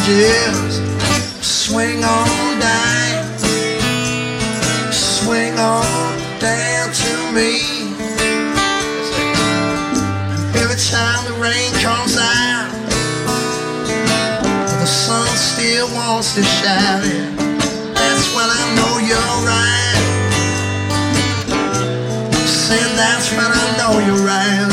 just swing on down, swing on down to me. Every time the rain comes out, the sun still wants to shine it. That's when I know you're right. Said that's when I know you're right.